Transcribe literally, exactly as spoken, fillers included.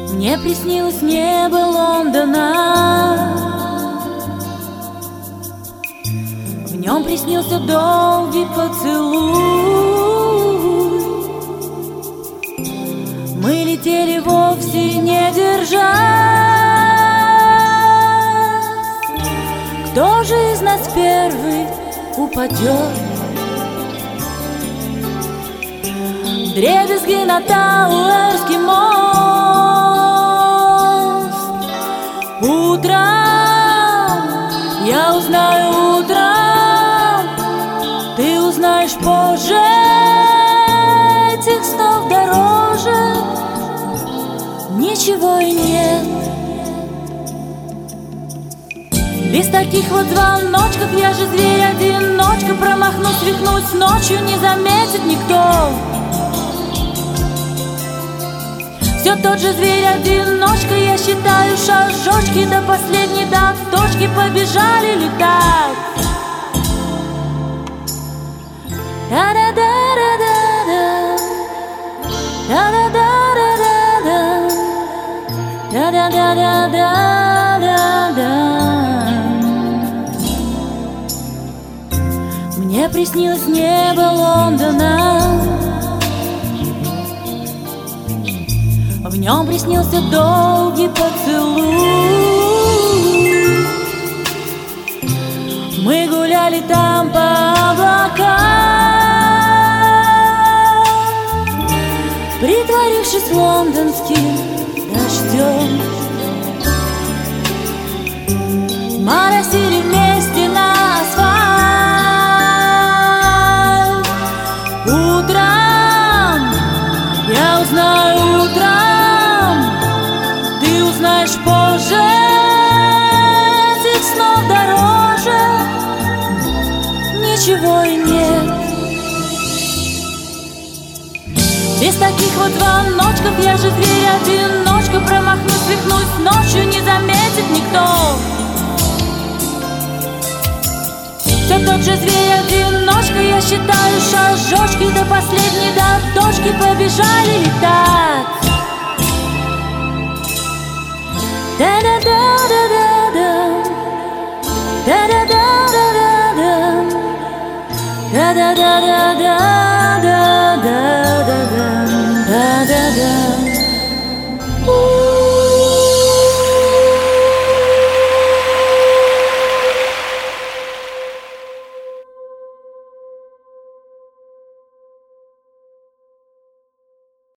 Мне приснилось небо Лондона, в нем приснился долгий поцелуй. Мы летели вовсе не держась. Кто же из нас первый упадет? Вдребезги на Тауэрский мост. Утром я узнаю, утром ты узнаешь позже. Этих снов дороже ничего и нет. Без таких вот звоночков я же зверь-одиночка. Промахнусь, свихнусь ночью, не заметит никто. Все тот же зверь-одиночка, я считаю шажочки. До последней, до точки побежали летать. Да-да-да-да-да, да-да-да-да-да, да-да-да-да-да-да. Мне приснилось небо Лондона, в нем приснился долгий поцелуй. Мы гуляли там по облакам, притворившись лондонским дождем. Моросили вместе на асфальт. Утром я узнаю, утром ты узнаешь позже. Этих снов дороже ничего и нет. Без таких вот звоночков я же зверь-одиночка. Промахнусь, свихнусь ночью, не заметит никто. Все тот же зверь-одиночка, я считаю шажочки. До последней, до точки побежали летать. Да-да-да-да-да, да-да-да-да-да, да-да-да-да-да, да-да-да-да-да.